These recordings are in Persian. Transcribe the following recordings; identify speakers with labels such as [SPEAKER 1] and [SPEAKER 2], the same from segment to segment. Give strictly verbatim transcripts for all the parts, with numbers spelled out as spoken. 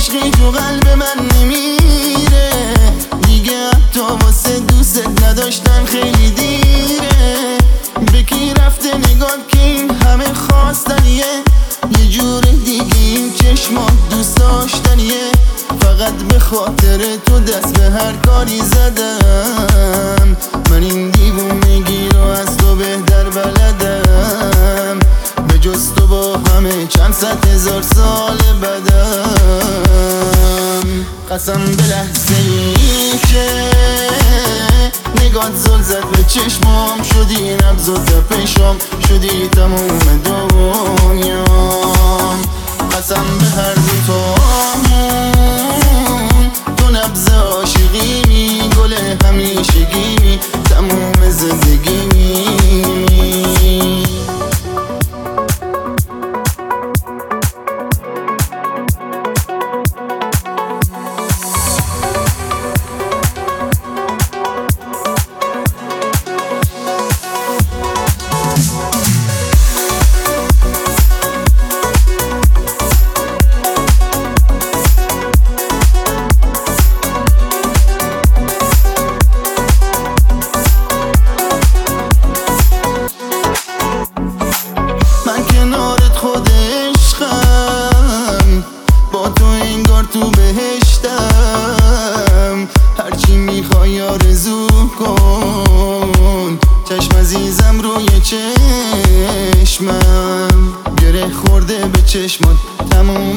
[SPEAKER 1] عشقی تو قلب من نمیره دیگه، حتی واسه دوست نداشتن خیلی دیره. به کی رفته نگات که این همه خواستنیه، یه جور دیگه این چشمات دوست داشتنیه. فقط به خاطر تو دست به هر کاری زدم، من این دیوونگی رو از تو بهتر بلدم. به جز تو با همه چند صد هزار سال بدم. قسم به لحظه ای که نگات زل زد به چشمام، شدی نبض و تپشم، شدی تموم دنیام. قسم به هر دوتامون تو نبض عاشقیمی، گل همیشگیمی، تموم زندگیمی. تو بهشتم، هرچی میخوای آرزو کن. چشم عزیزم روی چشمم، گره خورده به چشمات تموم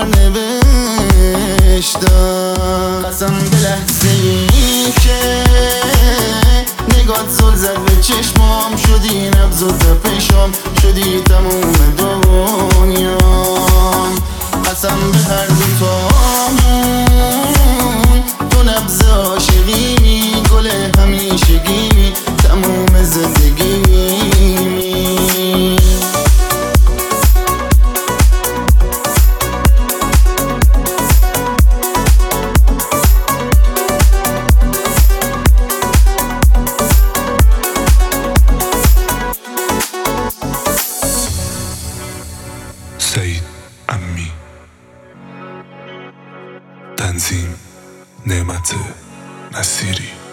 [SPEAKER 1] سرنوشتم. قسم به لحظه ای که نگات زل زد به چشمام، شدی نبض و تپشم، شدی تموم دنیام. قسم به هر دوتامون تو نبض عاشقیمی، گل همیشگیمی، تموم زندگیمی.
[SPEAKER 2] سعید امی، تنظیم نعمت نصیری.